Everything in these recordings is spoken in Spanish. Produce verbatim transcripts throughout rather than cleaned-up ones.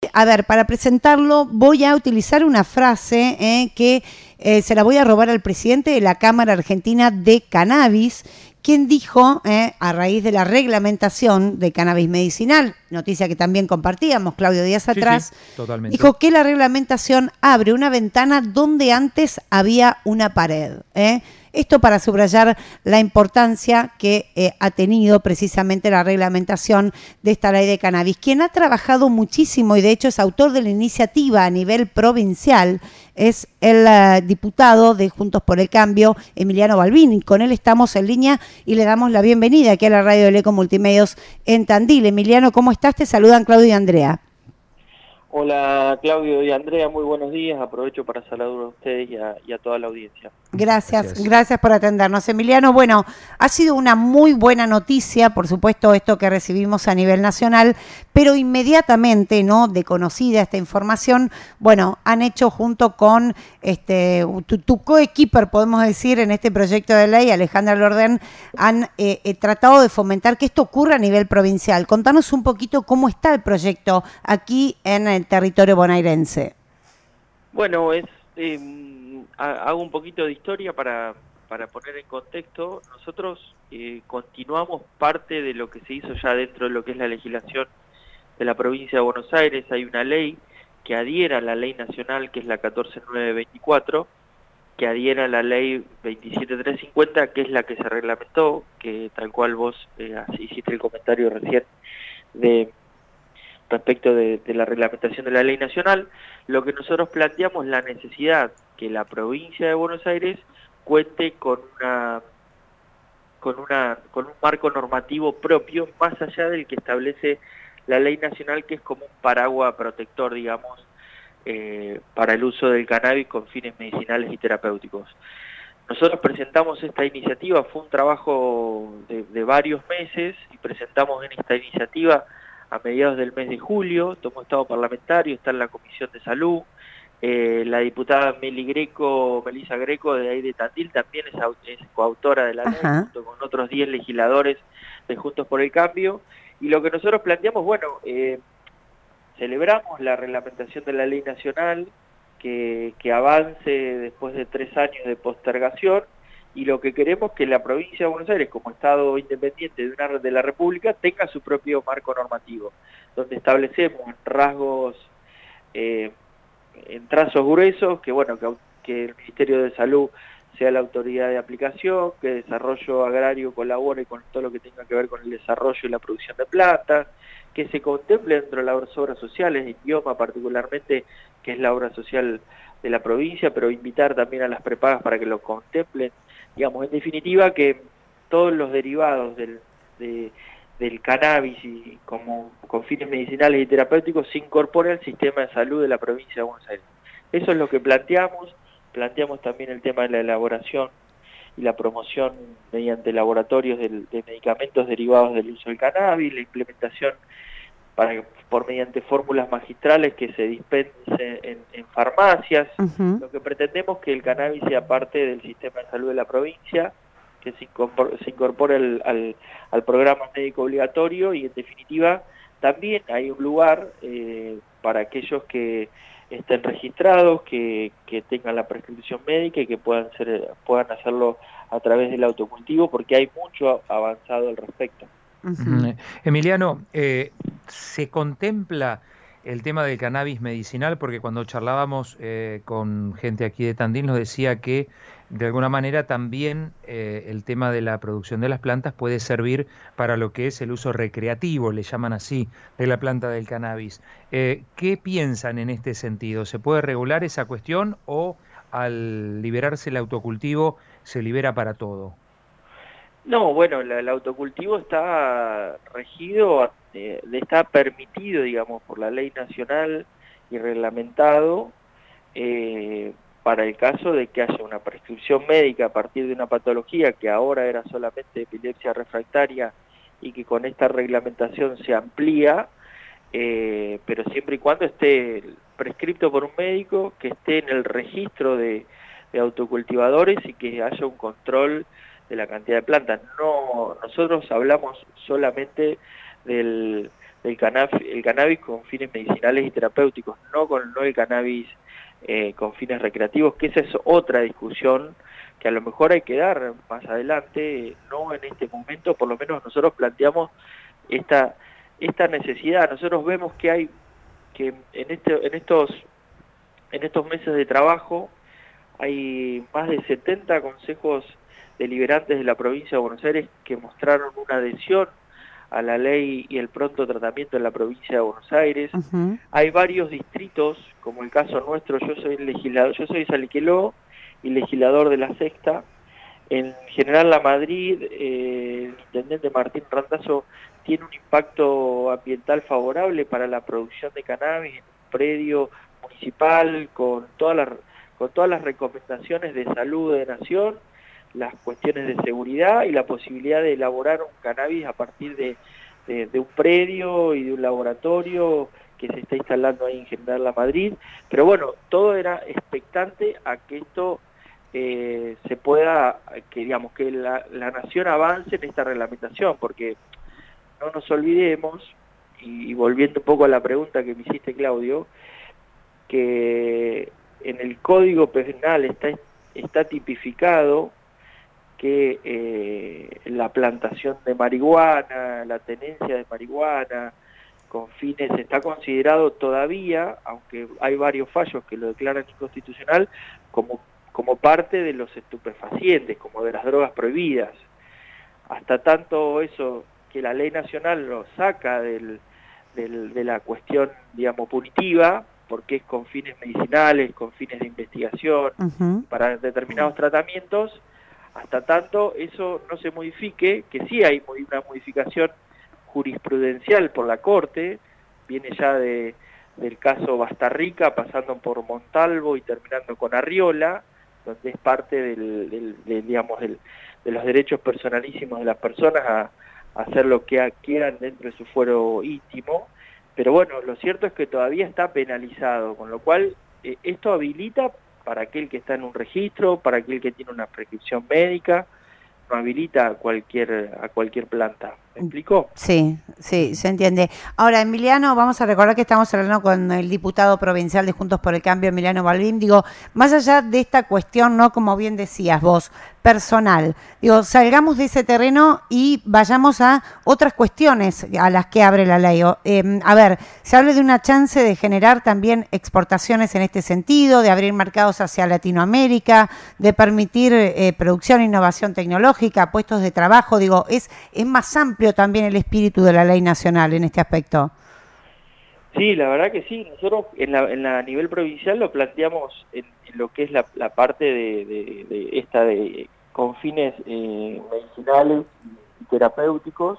A ver, para presentarlo voy a utilizar una frase eh, que eh, se la voy a robar al presidente de la Cámara Argentina de Cannabis, quien dijo, eh, a raíz de la reglamentación de cannabis medicinal, noticia que también compartíamos, Claudio Díaz Sí, sí, atrás, totalmente. dijo que la reglamentación abre una ventana donde antes había una pared. ¿eh? Esto para subrayar la importancia que eh, ha tenido precisamente la reglamentación de esta ley de cannabis. Quien ha trabajado muchísimo y de hecho es autor de la iniciativa a nivel provincial es el uh, diputado de Juntos por el Cambio, Emiliano Balbini. Con él estamos en línea y le damos la bienvenida aquí a la radio del Eco Multimedios en Tandil. Emiliano, ¿cómo estás? Te saludan Claudio y Andrea. Hola Claudio y Andrea, muy buenos días. Aprovecho para saludar a ustedes y a, y a toda la audiencia. Gracias, gracias, gracias por atendernos. Emiliano, bueno, ha sido una muy buena noticia, por supuesto, esto que recibimos a nivel nacional, pero inmediatamente, ¿no? De conocida esta información, bueno, han hecho junto con este tu, tu coequiper, podemos decir, en este proyecto de ley, Alejandra Lordén, han eh, eh, tratado de fomentar que esto ocurra a nivel provincial. Contanos un poquito cómo está el proyecto aquí en el territorio bonaerense. Bueno, es... Eh, hago un poquito de historia para, para poner en contexto. Nosotros eh, continuamos parte de lo que se hizo ya dentro de lo que es la legislación de la provincia de Buenos Aires. Hay una ley que adhiera a la ley nacional, que es la catorce mil novecientos veinticuatro, que adhiera a la ley veintisiete mil trescientos cincuenta, que es la que se reglamentó, que tal cual vos eh, hiciste el comentario recién de respecto de, de la reglamentación de la ley nacional. Lo que nosotros planteamos es la necesidad que la provincia de Buenos Aires cuente con una con una con un marco normativo propio más allá del que establece la ley nacional, que es como un paraguas protector, digamos, eh, para el uso del cannabis con fines medicinales y terapéuticos. Nosotros presentamos esta iniciativa, fue un trabajo de, de varios meses, y presentamos en esta iniciativa a mediados del mes de julio. Tomó estado parlamentario, está en la Comisión de Salud. Eh, la diputada Meli Greco, Melisa Greco, de ahí de Tandil, también es, es coautora de la ley, Ajá. junto con otros diez legisladores de Juntos por el Cambio. Y lo que nosotros planteamos, bueno, eh, celebramos la reglamentación de la ley nacional, que, que avance después de tres años de postergación, y lo que queremos es que la provincia de Buenos Aires, como Estado independiente de, una, de la República, tenga su propio marco normativo, donde establecemos rasgos... Eh, en trazos gruesos, que bueno, que, que el Ministerio de Salud sea la autoridad de aplicación, que Desarrollo Agrario colabore con todo lo que tenga que ver con el desarrollo y la producción de plantas, que se contemple dentro de las obras sociales, en Bioma particularmente, que es la obra social de la provincia, pero invitar también a las prepagas para que lo contemplen. Digamos, en definitiva, que todos los derivados del, de, del cannabis y como con fines medicinales y terapéuticos se incorpore al sistema de salud de la provincia de Buenos Aires. Eso es lo que planteamos. Planteamos también el tema de la elaboración y la promoción mediante laboratorios de, de medicamentos derivados del uso del cannabis, la implementación para por mediante fórmulas magistrales que se dispense en, en farmacias. Uh-huh. Lo que pretendemos es que el cannabis sea parte del sistema de salud de la provincia, que se incorpore, se incorpore al, al, al programa médico obligatorio, y en definitiva también hay un lugar eh, para aquellos que estén registrados, que, que tengan la prescripción médica y que puedan ser puedan hacerlo a través del autocultivo, porque hay mucho avanzado al respecto. Uh-huh. Emiliano, eh, ¿se contempla el tema del cannabis medicinal? Porque cuando charlábamos eh, con gente aquí de Tandil nos decía que de alguna manera también eh, el tema de la producción de las plantas puede servir para lo que es el uso recreativo, le llaman así, de la planta del cannabis. Eh, ¿Qué piensan en este sentido? ¿Se puede regular esa cuestión o al liberarse el autocultivo se libera para todo? No, bueno, la, el autocultivo está regido, eh, está permitido, digamos, por la ley nacional y reglamentado eh, para el caso de que haya una prescripción médica a partir de una patología que ahora era solamente epilepsia refractaria y que con esta reglamentación se amplía, eh, pero siempre y cuando esté prescripto por un médico, que esté en el registro de, de autocultivadores y que haya un control de la cantidad de plantas. No, nosotros hablamos solamente del, del cannabis, el cannabis con fines medicinales y terapéuticos, no con no el cannabis eh, con fines recreativos, que esa es otra discusión que a lo mejor hay que dar más adelante, no en este momento. Por lo menos nosotros planteamos esta esta necesidad. Nosotros vemos que hay que en este en estos en estos meses de trabajo hay más de setenta consejos deliberantes de la provincia de Buenos Aires que mostraron una adhesión a la ley y el pronto tratamiento en la provincia de Buenos Aires. Uh-huh. Hay varios distritos, como el caso nuestro. Yo soy legislador, yo soy Saliqueló y legislador de la Sexta. En General La Madrid, eh, el intendente Martín Randazzo tiene un impacto ambiental favorable para la producción de cannabis en un predio municipal con todas las con todas las recomendaciones de salud de nación, las cuestiones de seguridad y la posibilidad de elaborar un cannabis a partir de, de, de un predio y de un laboratorio que se está instalando ahí en General La Madrid. Pero bueno, todo era expectante a que esto eh, se pueda, que digamos, que la, la nación avance en esta reglamentación, porque no nos olvidemos, y, y volviendo un poco a la pregunta que me hiciste, Claudio, que en el Código Penal está, está tipificado que eh, la plantación de marihuana, la tenencia de marihuana con fines, está considerado todavía, aunque hay varios fallos que lo declaran inconstitucional, como, como parte de los estupefacientes, como de las drogas prohibidas. Hasta tanto eso que la ley nacional lo saca del, del, de la cuestión, digamos, punitiva, porque es con fines medicinales, con fines de investigación, uh-huh. para determinados tratamientos, hasta tanto eso no se modifique, que sí hay una modificación jurisprudencial por la Corte, viene ya de, del caso Bastarrica, pasando por Montalvo y terminando con Arriola, donde es parte del, del, del digamos, del, de los derechos personalísimos de las personas a, a hacer lo que quieran dentro de su fuero íntimo. Pero bueno, lo cierto es que todavía está penalizado, con lo cual eh, esto habilita para aquel que está en un registro, para aquel que tiene una prescripción médica, no habilita a cualquier, a cualquier planta. ¿Me explico? Sí, sí, se entiende. Ahora, Emiliano, vamos a recordar que estamos hablando con el diputado provincial de Juntos por el Cambio, Emiliano Balbín. Digo, más allá de esta cuestión, ¿no? Como bien decías vos, personal. Digo, salgamos de ese terreno y vayamos a otras cuestiones a las que abre la ley. Eh, a ver, se habla de una chance de generar también exportaciones en este sentido, de abrir mercados hacia Latinoamérica, de permitir eh, producción e innovación tecnológica, puestos de trabajo. Digo, es, es más amplio también el espíritu de la ley nacional en este aspecto. Sí, la verdad que sí. Nosotros en la, en la a nivel provincial lo planteamos en, en lo que es la, la parte de, de, de esta de con fines eh, medicinales y terapéuticos,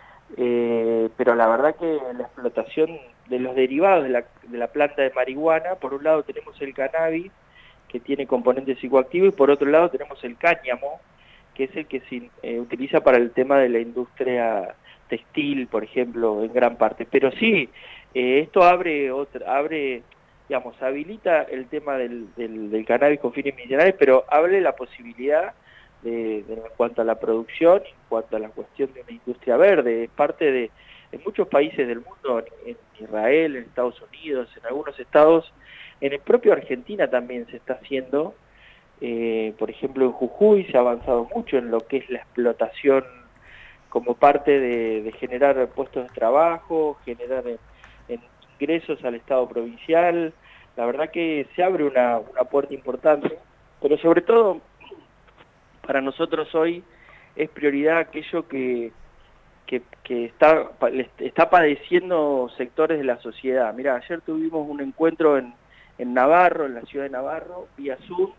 eh, pero la verdad que la explotación de los derivados de la, de la planta de marihuana, por un lado tenemos el cannabis, que tiene componentes psicoactivos, y por otro lado tenemos el cáñamo, que es el que se eh, utiliza para el tema de la industria textil, por ejemplo, en gran parte. Pero sí, eh, esto abre, otra, abre, digamos, habilita el tema del, del, del cannabis con fines medicinales, pero abre la posibilidad de, de, en cuanto a la producción, en cuanto a la cuestión de una industria verde. Es parte de, en muchos países del mundo, en, en Israel, en Estados Unidos, en algunos estados, en el propio Argentina también se está haciendo. Eh, por ejemplo, en Jujuy se ha avanzado mucho en lo que es la explotación como parte de, de generar puestos de trabajo, generar en, en ingresos al Estado provincial. La verdad que se abre una, una puerta importante, pero sobre todo para nosotros hoy es prioridad aquello que, que, que está, está padeciendo sectores de la sociedad. Mirá, ayer tuvimos un encuentro en, en Navarro, en la ciudad de Navarro, vía Zoom,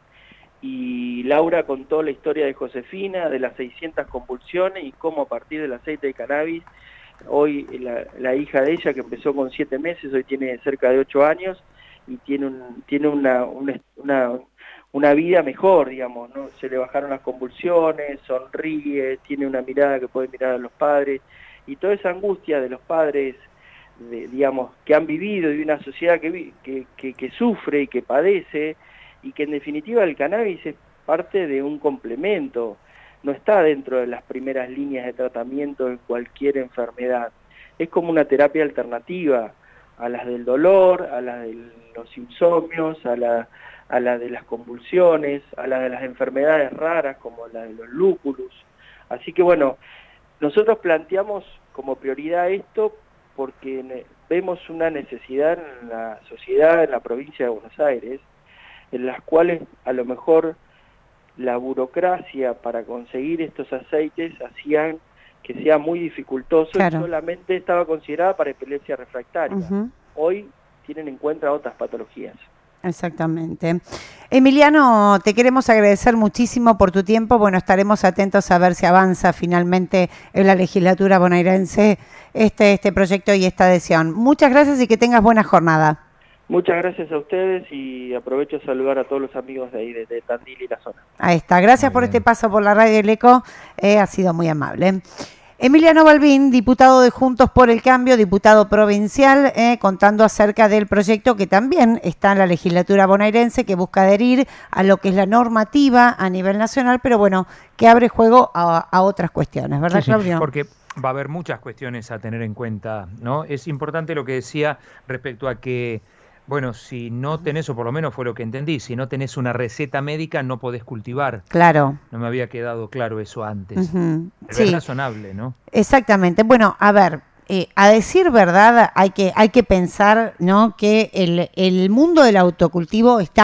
y Laura contó la historia de Josefina, de las seiscientas convulsiones y cómo a partir del aceite de cannabis, hoy la, la hija de ella, que empezó con siete meses, hoy tiene cerca de ocho años y tiene un, tiene una, una, una, una vida mejor, digamos, ¿no? Se le bajaron las convulsiones, sonríe, tiene una mirada que puede mirar a los padres, y toda esa angustia de los padres, de, digamos, que han vivido, y de una sociedad que, que, que, que sufre y que padece, y que en definitiva el cannabis es parte de un complemento, no está dentro de las primeras líneas de tratamiento de cualquier enfermedad, es como una terapia alternativa a las del dolor, a las de los insomnios, a la, a la de las convulsiones, a la de las enfermedades raras como la de los lúpulus. Así que bueno, nosotros planteamos como prioridad esto porque vemos una necesidad en la sociedad, en la provincia de Buenos Aires, en las cuales a lo mejor la burocracia para conseguir estos aceites hacían que sea muy dificultoso, claro, y solamente estaba considerada para epilepsia refractaria. Uh-huh. Hoy tienen en cuenta otras patologías. Exactamente. Emiliano, te queremos agradecer muchísimo por tu tiempo. Bueno, estaremos atentos a ver si avanza finalmente en la legislatura bonaerense este, este proyecto y esta adhesión. Muchas gracias y que tengas buena jornada. Muchas gracias a ustedes y aprovecho a saludar a todos los amigos de ahí, de, de Tandil y la zona. Ahí está. Gracias muy por bien. Este paso por la radio El Eco. Eh, ha sido muy amable. Emiliano Balbín, diputado de Juntos por el Cambio, diputado provincial, eh, contando acerca del proyecto que también está en la legislatura bonaerense, que busca adherir a lo que es la normativa a nivel nacional, pero bueno, que abre juego a, a otras cuestiones, ¿verdad, sí, Claudio? Sí, porque va a haber muchas cuestiones a tener en cuenta, ¿no? Es importante lo que decía respecto a que, bueno, si no tenés, o por lo menos fue lo que entendí, si no tenés una receta médica no podés cultivar. Claro. No me había quedado claro eso antes. Uh-huh. Pero sí. Es razonable, ¿no? Exactamente. Bueno, a ver, eh, a decir verdad, hay que, hay que pensar, ¿no?, que el, el mundo del autocultivo está